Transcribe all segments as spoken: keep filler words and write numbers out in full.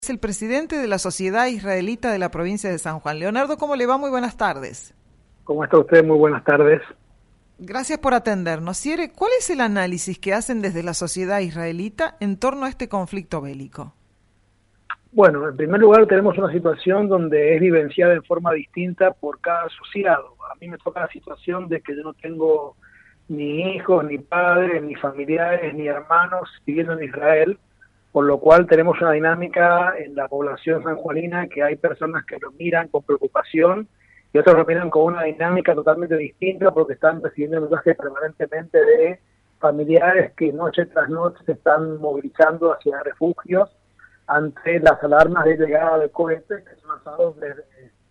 Es el presidente de la Sociedad Israelita de la provincia de San Juan. Leonardo, ¿cómo le va? Muy buenas tardes. ¿Cómo está usted? Muy buenas tardes. Gracias por atendernos. Siere, ¿cuál es el análisis que hacen desde la sociedad israelita en torno a este conflicto bélico? Bueno, en primer lugar tenemos una situación donde es vivenciada en forma distinta por cada asociado. A mí me toca la situación de que yo no tengo ni hijos, ni padres, ni familiares, ni hermanos viviendo en Israel, por lo cual tenemos una dinámica en la población sanjuanina que hay personas que lo miran con preocupación y otros lo miran con una dinámica totalmente distinta porque están recibiendo mensajes permanentemente de familiares que noche tras noche se están movilizando hacia refugios ante las alarmas de llegada de cohetes que son lanzados desde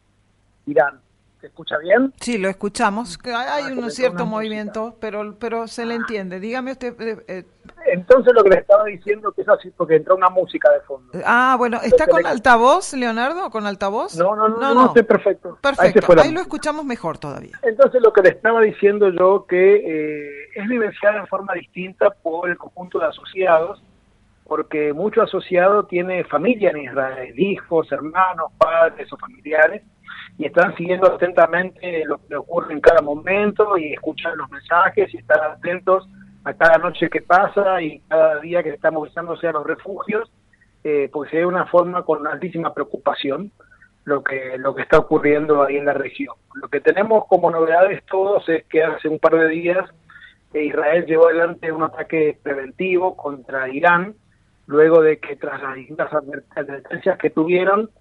Irán. ¿Se escucha bien? Sí, lo escuchamos. Hay ah, un cierto movimiento, pero pero se le entiende. Dígame usted. Eh, eh. Entonces lo que le estaba diciendo que es así porque entró una música de fondo. Ah, bueno, ¿está Entonces, con le... altavoz, Leonardo? ¿Con altavoz? No, no, no, no, no, no estoy perfecto. Perfecto, ahí, ahí lo música. escuchamos mejor todavía. Entonces lo que le estaba diciendo yo que eh, es vivenciada en forma distinta por el conjunto de asociados, porque mucho asociado tiene familia en Israel, hijos, hermanos, padres o familiares, y están siguiendo atentamente lo que ocurre en cada momento y escuchan los mensajes y están atentos a cada noche que pasa y cada día que están movilizándose a los refugios, eh, porque se ve una forma con altísima preocupación lo que lo que está ocurriendo ahí en la región. Lo que tenemos como novedades todos es que hace un par de días eh, Israel llevó adelante un ataque preventivo contra Irán, luego de que tras las distintas advertencias que tuvieron,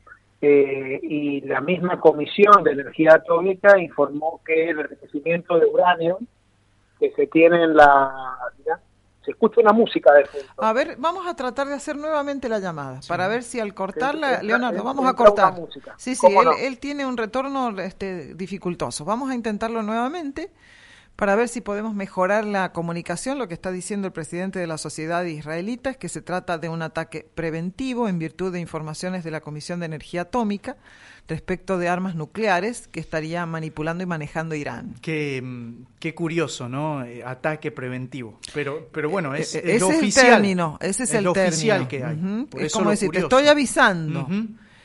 eh, y la misma Comisión de Energía Atómica informó que el enriquecimiento de uranio que se tiene en la... ¿ya? Se escucha una música de fondo. A ver, vamos a tratar de hacer nuevamente la llamada, sí, para ver si al cortarla... Entra, Leonardo, vamos entra a cortar. Sí, sí, él, no? él tiene un retorno este, dificultoso. Vamos a intentarlo nuevamente para ver si podemos mejorar la comunicación. Lo que está diciendo el presidente de la sociedad israelita es que se trata de un ataque preventivo en virtud de informaciones de la Comisión de Energía Atómica respecto de armas nucleares que estaría manipulando y manejando Irán. Qué, qué curioso, ¿no? Eh, ataque preventivo. Pero, pero bueno, es, eh, es ese lo es oficial. El término, ese es, es el lo término. oficial que hay. Uh-huh. Por es eso como lo decir, te curioso. estoy avisando. Uh-huh.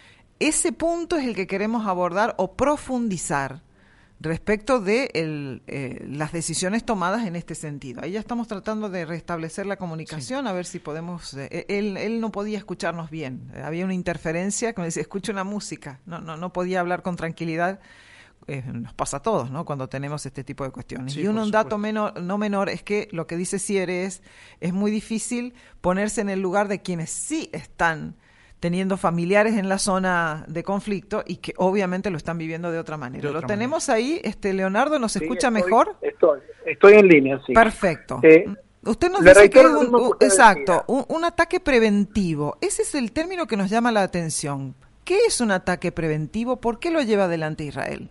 Ese punto es el que queremos abordar o profundizar respecto de el, eh, las decisiones tomadas en este sentido. Ahí ya estamos tratando de restablecer la comunicación, sí, a ver si podemos... Eh, él, él no podía escucharnos bien, eh, había una interferencia, como dice, escucha una música, no, no, no podía hablar con tranquilidad. Eh, nos pasa a todos, ¿no?, cuando tenemos este tipo de cuestiones. Sí, y un, un dato menor, no menor es que lo que dice Siere es, es muy difícil ponerse en el lugar de quienes sí están teniendo familiares en la zona de conflicto y que obviamente lo están viviendo de otra manera. De otra ¿Lo manera. tenemos ahí, este Leonardo? ¿Nos sí, escucha estoy, mejor? Estoy, estoy en línea, sí. Perfecto. Eh, Usted nos dice que es un, un, exacto, un, un ataque preventivo. Ese es el término que nos llama la atención. ¿Qué es un ataque preventivo? ¿Por qué lo lleva adelante Israel?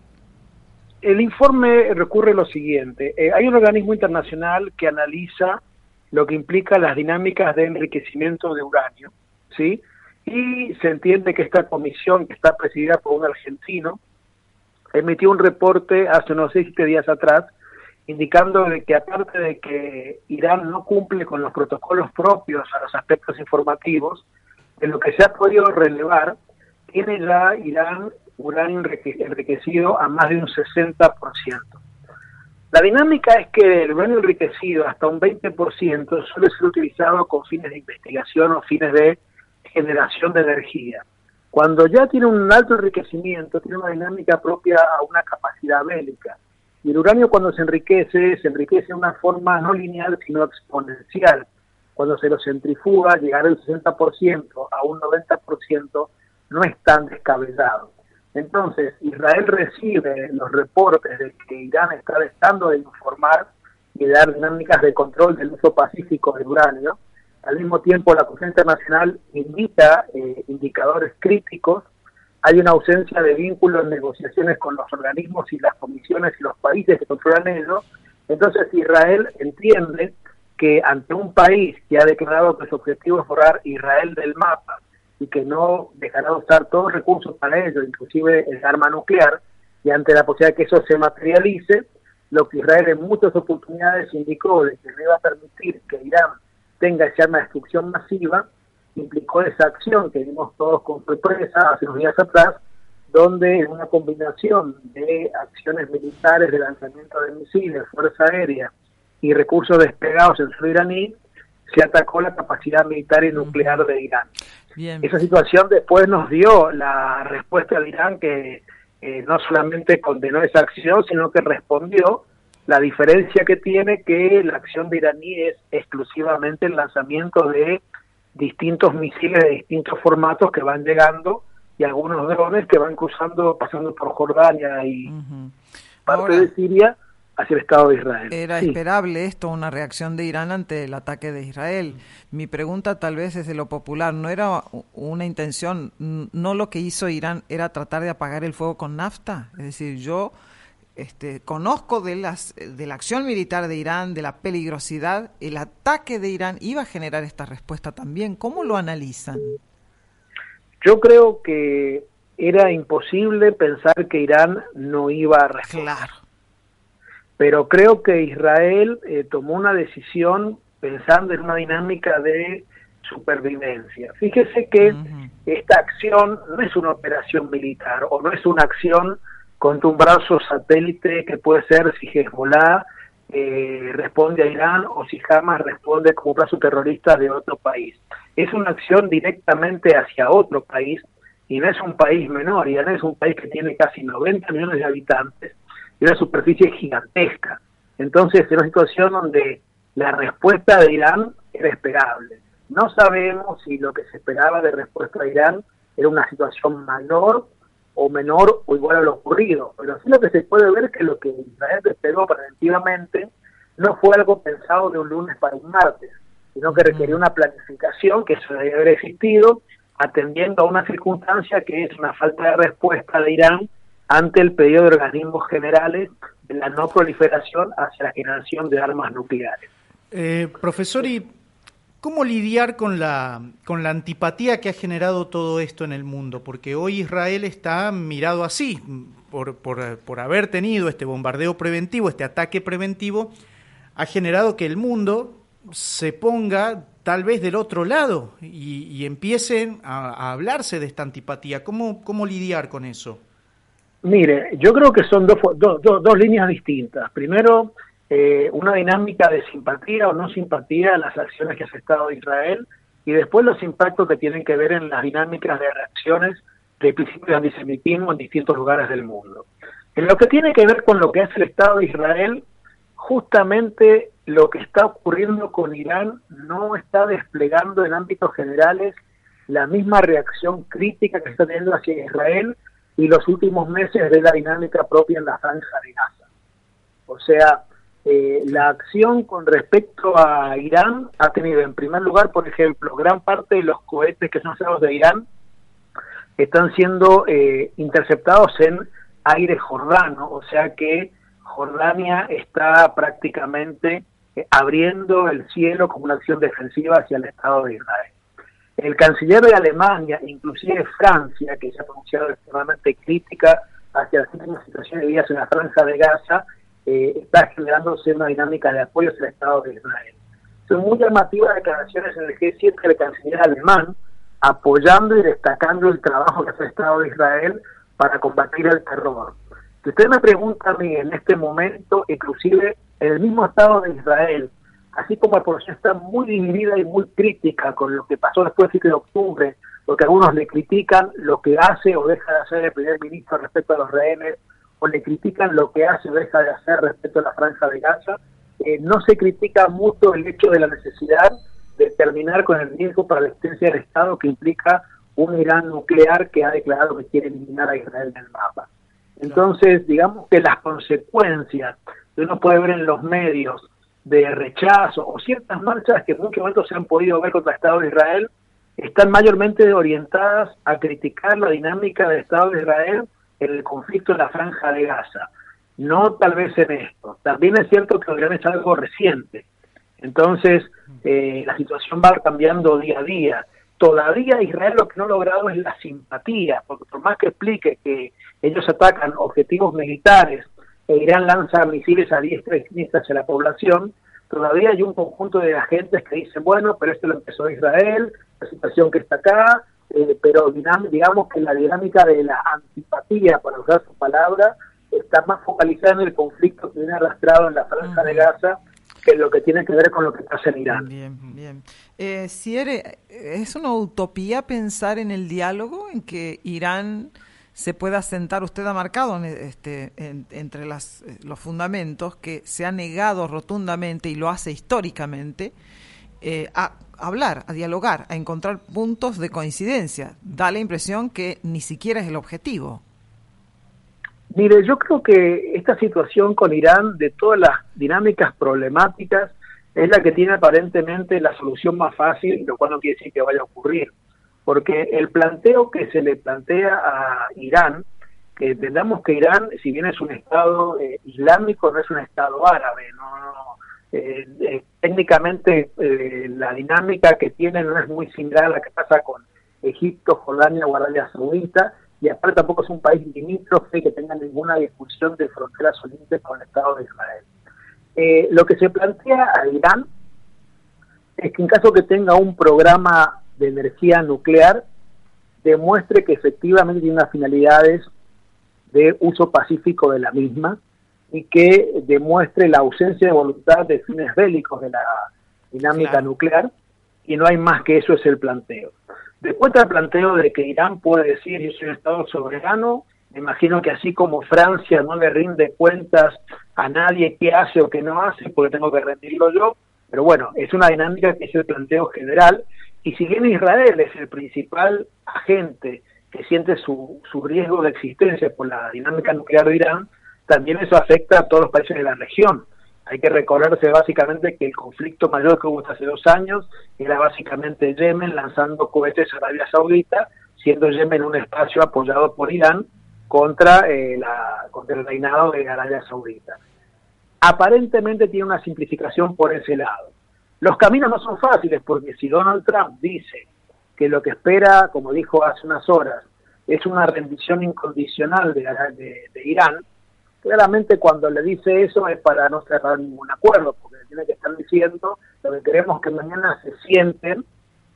El informe recurre a lo siguiente. Eh, hay un organismo internacional que analiza lo que implica las dinámicas de enriquecimiento de uranio, ¿sí? Y se entiende que esta comisión, que está presidida por un argentino, emitió un reporte hace unos seis, siete días atrás, indicando de que aparte de que Irán no cumple con los protocolos propios a los aspectos informativos, en lo que se ha podido relevar, tiene ya Irán uranio enriquecido a más de un sesenta por ciento. La dinámica es que el uranio enriquecido hasta un veinte por ciento suele ser utilizado con fines de investigación o fines de generación de energía. Cuando ya tiene un alto enriquecimiento, tiene una dinámica propia a una capacidad bélica. Y el uranio cuando se enriquece, se enriquece de una forma no lineal, sino exponencial. Cuando se lo centrifuga, llegar del sesenta por ciento a un noventa por ciento no es tan descabellado. Entonces, Israel recibe los reportes de que Irán está dejando de informar y de dar dinámicas de control del uso pacífico del uranio. Al mismo tiempo, la Comisión Internacional indica eh, indicadores críticos. Hay una ausencia de vínculo en negociaciones con los organismos y las comisiones y los países que controlan ello. Entonces, Israel entiende que ante un país que ha declarado que su objetivo es borrar Israel del mapa y que no dejará de usar todos los recursos para ello, inclusive el arma nuclear, y ante la posibilidad de que eso se materialice, lo que Israel en muchas oportunidades indicó de que no iba a permitir que Irán tenga ese arma de destrucción masiva, implicó esa acción que vimos todos con sorpresa hace unos días atrás, donde en una combinación de acciones militares de lanzamiento de misiles, fuerza aérea y recursos desplegados en suelo iraní, se atacó la capacidad militar y nuclear de Irán. Bien. Esa situación después nos dio la respuesta de Irán, que eh, no solamente condenó esa acción, sino que respondió. La diferencia que tiene que la acción de iraní es exclusivamente el lanzamiento de distintos misiles de distintos formatos que van llegando, y algunos drones que van cruzando, pasando por Jordania y uh-huh. parte Ahora, de Siria hacia el Estado de Israel. Era sí. esperable esto, una reacción de Irán ante el ataque de Israel. Mi pregunta tal vez es de lo popular, ¿no era una intención, no lo que hizo Irán era tratar de apagar el fuego con nafta? Es decir, yo este, conozco de, las, de la acción militar de Irán, de la peligrosidad, el ataque de Irán iba a generar esta respuesta también. ¿Cómo lo analizan? Yo creo que era imposible pensar que Irán no iba a responder. Claro. Pero creo que Israel eh, tomó una decisión pensando en una dinámica de supervivencia. Fíjese que uh-huh. esta acción no es una operación militar, o no es una acción contra un brazo satélite que puede ser si Hezbollah eh, responde a Irán o si Hamas responde como brazo terrorista de otro país. Es una acción directamente hacia otro país, y no es un país menor. Irán es un país que tiene casi noventa millones de habitantes y una superficie gigantesca. Entonces, es una situación donde la respuesta de Irán era esperable. No sabemos si lo que se esperaba de respuesta de Irán era una situación mayor o menor o igual a lo ocurrido, pero sí lo que se puede ver es que lo que Israel desplegó preventivamente no fue algo pensado de un lunes para un martes, sino que requería una planificación que eso debe haber existido, atendiendo a una circunstancia que es una falta de respuesta de Irán ante el pedido de organismos generales de la no proliferación hacia la generación de armas nucleares. Eh, profesor, ¿y cómo lidiar con la, con la antipatía que ha generado todo esto en el mundo? Porque hoy Israel está mirado así, por, por, por haber tenido este bombardeo preventivo, este ataque preventivo, ha generado que el mundo se ponga tal vez del otro lado y, y empiecen a, a hablarse de esta antipatía. ¿Cómo, cómo lidiar con eso? Mire, yo creo que son dos, dos, dos, dos líneas distintas. Primero, eh, una dinámica de simpatía o no simpatía a las acciones que hace el Estado de Israel, y después los impactos que tienen que ver en las dinámicas de reacciones de principios de antisemitismo en distintos lugares del mundo. En lo que tiene que ver con lo que hace el Estado de Israel, justamente lo que está ocurriendo con Irán no está desplegando en ámbitos generales la misma reacción crítica que está teniendo hacia Israel y los últimos meses de la dinámica propia en la Franja de Gaza. O sea, eh, la acción con respecto a Irán ha tenido, en primer lugar, por ejemplo, gran parte de los cohetes que son lanzados de Irán están siendo eh, interceptados en aire jordano, o sea que Jordania está prácticamente eh, abriendo el cielo como una acción defensiva hacia el Estado de Israel. El canciller de Alemania, inclusive Francia, que se ha pronunciado extremadamente crítica hacia las últimas situaciones vividas en la Franja de Gaza, eh, está generándose una dinámica de apoyo hacia el Estado de Israel. Son muy llamativas declaraciones en el G siete del canciller alemán, apoyando y destacando el trabajo que hace el Estado de Israel para combatir el terror. Si usted me pregunta a mí en este momento, inclusive en el mismo Estado de Israel, así como la población está muy dividida y muy crítica con lo que pasó después del siete de octubre, porque algunos le critican lo que hace o deja de hacer el primer ministro respecto a los rehenes, o le critican lo que hace o deja de hacer respecto a la Franja de Gaza, eh, no se critica mucho el hecho de la necesidad de terminar con el riesgo para la existencia del Estado que implica un Irán nuclear que ha declarado que quiere eliminar a Israel del mapa. Entonces, digamos que las consecuencias que uno puede ver en los medios de rechazo o ciertas marchas que en muchos momentos se han podido ver contra el Estado de Israel están mayormente orientadas a criticar la dinámica del Estado de Israel en el conflicto en la Franja de Gaza, no tal vez en esto. También es cierto que Irán es algo reciente, entonces eh, la situación va cambiando día a día. Todavía Israel lo que no ha logrado es la simpatía, porque por más que explique que ellos atacan objetivos militares e Irán lanza misiles a diestra y siniestra hacia la población, todavía hay un conjunto de agentes que dicen, bueno, pero esto lo empezó Israel, la situación que está acá, eh, pero digamos que la dinámica de la antipatía, para usar su palabra, está más focalizada en el conflicto que viene arrastrado en la Franja uh-huh. de Gaza, que en lo que tiene que ver con lo que pasa en Irán. Bien, bien. Eh, Siere, ¿es una utopía pensar en el diálogo, en que Irán se pueda sentar? Usted ha marcado este, en, entre las, los fundamentos que se ha negado rotundamente, y lo hace históricamente, eh, a hablar, a dialogar, a encontrar puntos de coincidencia. Da la impresión que ni siquiera es el objetivo. Mire, yo creo que esta situación con Irán, de todas las dinámicas problemáticas, es la que tiene aparentemente la solución más fácil, lo cual no quiere decir que vaya a ocurrir. Porque el planteo que se le plantea a Irán, que entendamos que Irán, si bien es un Estado eh, islámico, no es un Estado árabe, no, no eh, eh, técnicamente eh, la dinámica que tiene no es muy similar a la que pasa con Egipto, Jordania o Arabia Saudita, y aparte tampoco es un país limítrofe que tenga ninguna discusión de fronteras o límites con el Estado de Israel. Eh, lo que se plantea a Irán es que en caso que tenga un programa de energía nuclear, demuestre que efectivamente tiene unas finalidades de uso pacífico de la misma, y que demuestre la ausencia de voluntad de fines bélicos de la dinámica claro. nuclear, y no hay más que eso, es el planteo. Después está el planteo de que Irán puede decir, yo soy un Estado soberano, me imagino que así como Francia no le rinde cuentas a nadie qué hace o qué no hace, porque tengo que rendirlo yo, pero bueno, es una dinámica que es el planteo general, y si bien Israel es el principal agente que siente su, su riesgo de existencia por la dinámica nuclear de Irán, también eso afecta a todos los países de la región. Hay que recordarse básicamente que el conflicto mayor que hubo hasta hace dos años era básicamente Yemen lanzando cohetes a Arabia Saudita, siendo Yemen un espacio apoyado por Irán contra, eh, la, contra el reinado de Arabia Saudita. Aparentemente tiene una simplificación por ese lado. Los caminos no son fáciles, porque si Donald Trump dice que lo que espera, como dijo hace unas horas, es una rendición incondicional de, de, de Irán, claramente cuando le dice eso es para no cerrar ningún acuerdo, porque le tiene que estar diciendo lo que queremos que mañana se sienten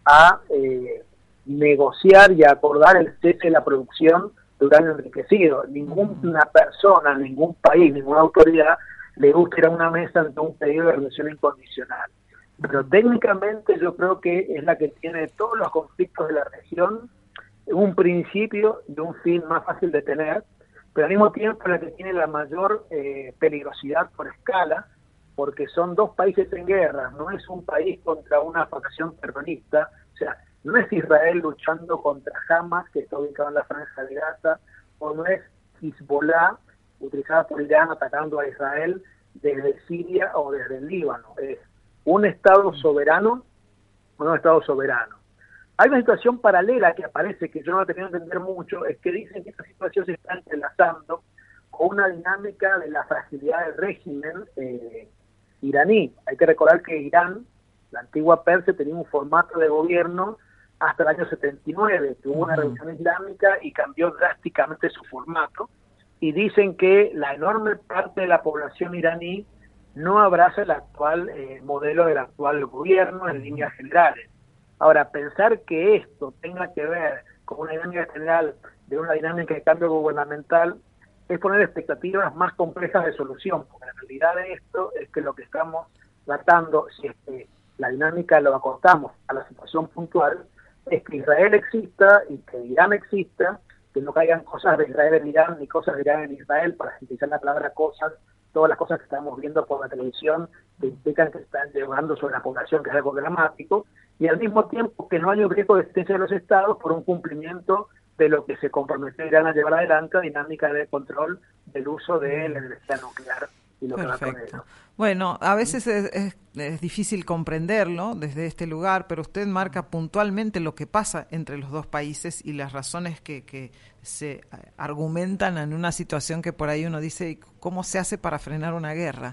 a eh, negociar y a acordar el cese de la producción de uranio enriquecido. Ninguna persona, ningún país, ninguna autoridad le gusta ir a una mesa ante un pedido de rendición incondicional. Pero técnicamente yo creo que es la que tiene todos los conflictos de la región un principio y un fin más fácil de tener, pero al mismo tiempo la que tiene la mayor eh, peligrosidad por escala, porque son dos países en guerra, no es un país contra una facción terrorista, o sea, no es Israel luchando contra Hamas, que está ubicado en la Franja de Gaza, o no es Hezbollah, utilizada por Irán, atacando a Israel desde Siria o desde el Líbano. Es un Estado soberano, un Estado soberano. Hay una situación paralela que aparece, que yo no la tenía que entender mucho, es que dicen que esta situación se está entrelazando con una dinámica de la fragilidad del régimen eh, iraní. Hay que recordar que Irán, la antigua Persia, tenía un formato de gobierno hasta el año setenta y nueve, tuvo una revolución islámica y cambió drásticamente su formato, y dicen que la enorme parte de la población iraní no abraza el actual eh, modelo del actual gobierno en líneas generales. Ahora, pensar que esto tenga que ver con una dinámica general de una dinámica de cambio gubernamental es poner expectativas más complejas de solución, porque la realidad de esto es que lo que estamos tratando, si es que la dinámica lo acostamos a la situación puntual, es que Israel exista y que Irán exista, que no caigan cosas de Israel en Irán ni cosas de Irán en Israel, para sintetizar la palabra cosas, todas las cosas que estamos viendo por la televisión que implican que están llegando sobre la población, que es algo dramático, y al mismo tiempo que no hay un riesgo de existencia de los estados por un cumplimiento de lo que se comprometió Irán a llevar adelante, dinámica de control del uso de la energía nuclear y lo Perfecto. que va con eso. Bueno, a veces es, es, es difícil comprenderlo desde este lugar, pero usted marca puntualmente lo que pasa entre los dos países y las razones que, que se argumentan en una situación que por ahí uno dice, ¿cómo se hace para frenar una guerra?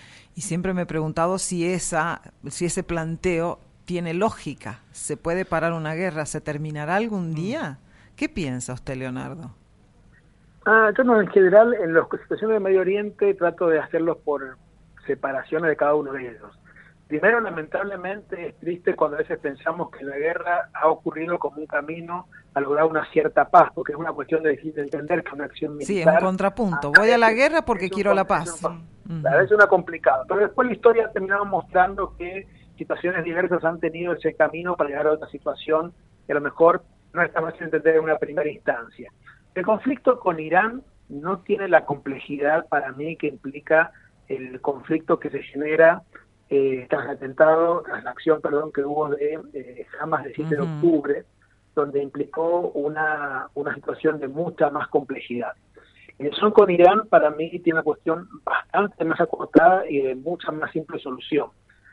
Y siempre me he preguntado si esa, si ese planteo tiene lógica. ¿Se puede parar una guerra? ¿Se terminará algún día? ¿Qué piensa usted, Leonardo? Ah, yo no, en general, en las situaciones de Medio Oriente trato de hacerlos por separaciones de cada uno de ellos. Primero, lamentablemente, es triste cuando a veces pensamos que la guerra ha ocurrido como un camino a lograr una cierta paz, porque es una cuestión de difícil de entender que una acción militar... Sí, es un contrapunto. Voy a la guerra porque quiero la paz. A veces es una complicada, pero después la historia ha terminado mostrando que situaciones diversas han tenido ese camino para llegar a otra situación que a lo mejor no está fácil de entender en una primera instancia. El conflicto con Irán no tiene la complejidad para mí que implica el conflicto que se genera eh, tras el atentado, tras la acción, perdón, que hubo de eh, Hamas del siete uh-huh. de octubre, donde implicó una, una situación de mucha más complejidad. El son con Irán para mí tiene una cuestión bastante más acotada y de mucha más simple solución,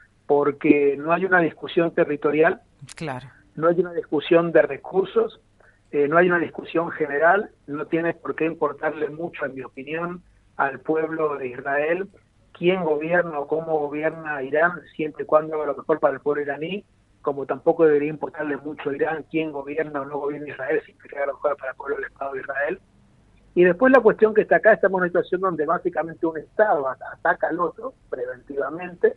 porque no hay una discusión territorial, claro. no hay una discusión de recursos, eh, no hay una discusión general, no tiene por qué importarle mucho, en mi opinión, al pueblo de Israel quién gobierna o cómo gobierna Irán, siempre y cuando haga lo mejor para el pueblo iraní, como tampoco debería importarle mucho a Irán quién gobierna o no gobierna Israel, siempre que haga lo mejor para el pueblo del Estado de Israel. Y después la cuestión que está acá, estamos en una situación donde básicamente un Estado ataca al otro preventivamente.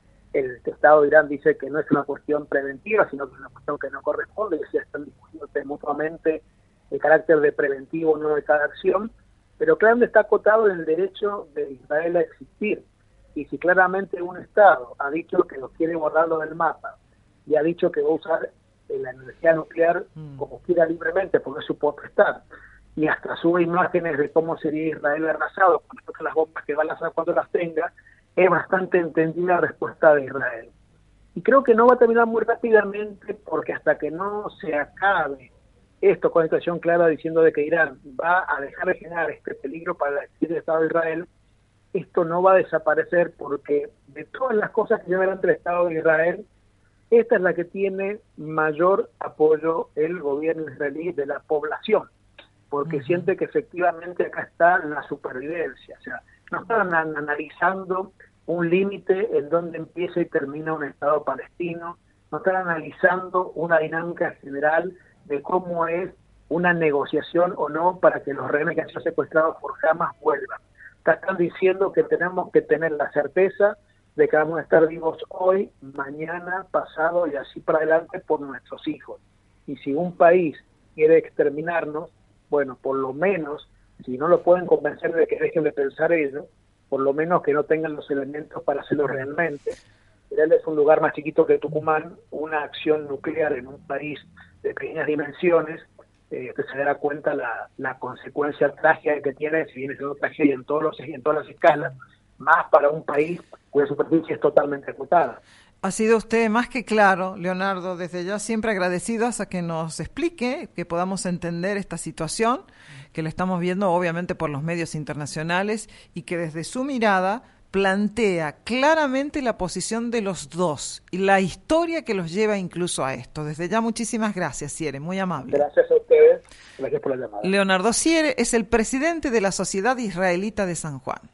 El Estado de Irán dice que no es una cuestión preventiva, sino que es una cuestión que no corresponde, que se están discutiendo mutuamente el carácter de preventivo o no de cada acción, pero claramente está acotado en el derecho de Israel a existir. Y si claramente un Estado ha dicho que lo quiere borrarlo del mapa y ha dicho que va a usar la energía nuclear mm. como quiera libremente, porque es su potestad, y hasta sube imágenes de cómo sería Israel arrasado con las bombas que va a lanzar cuando las tenga, es bastante entendida la respuesta de Israel. Y creo que no va a terminar muy rápidamente, porque hasta que no se acabe esto con una situación clara diciendo de que Irán va a dejar de generar este peligro para el Estado de Israel, esto no va a desaparecer, porque de todas las cosas que llevan ante el Estado de Israel, esta es la que tiene mayor apoyo el gobierno israelí de la población, porque uh-huh. siente que efectivamente acá está la supervivencia. O sea, no están an- analizando un límite en donde empieza y termina un Estado palestino, no están analizando una dinámica general de cómo es una negociación o no para que los rehenes que han sido secuestrados por Hamas vuelvan. Están diciendo que tenemos que tener la certeza de que vamos a estar vivos hoy, mañana, pasado y así para adelante por nuestros hijos. Y si un país quiere exterminarnos, bueno, por lo menos, si no lo pueden convencer de que dejen de pensar ello, por lo menos que no tengan los elementos para hacerlo realmente. Israel es un lugar más chiquito que Tucumán, una acción nuclear en un país de pequeñas dimensiones, eh, que se dará cuenta la, la consecuencia trágica que tiene, si viene siendo tragedia en, todos los, en todas las escalas, más para un país cuya superficie es totalmente acotada. Ha sido usted más que claro, Leonardo, desde ya siempre agradecidos a que nos explique, que podamos entender esta situación, que la estamos viendo obviamente por los medios internacionales y que desde su mirada plantea claramente la posición de los dos y la historia que los lleva incluso a esto. Desde ya muchísimas gracias, Siere, muy amable. Gracias a ustedes, gracias por la llamada. Leonardo Siere es el presidente de la Sociedad Israelita de San Juan.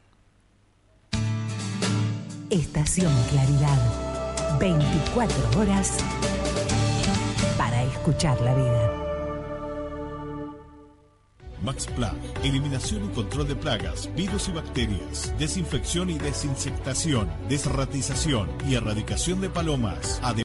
Estación Claridad, veinticuatro horas para escuchar la vida. MaxPlag, eliminación y control de plagas, virus y bacterias, desinfección y desinsectación, desratización y erradicación de palomas. Además,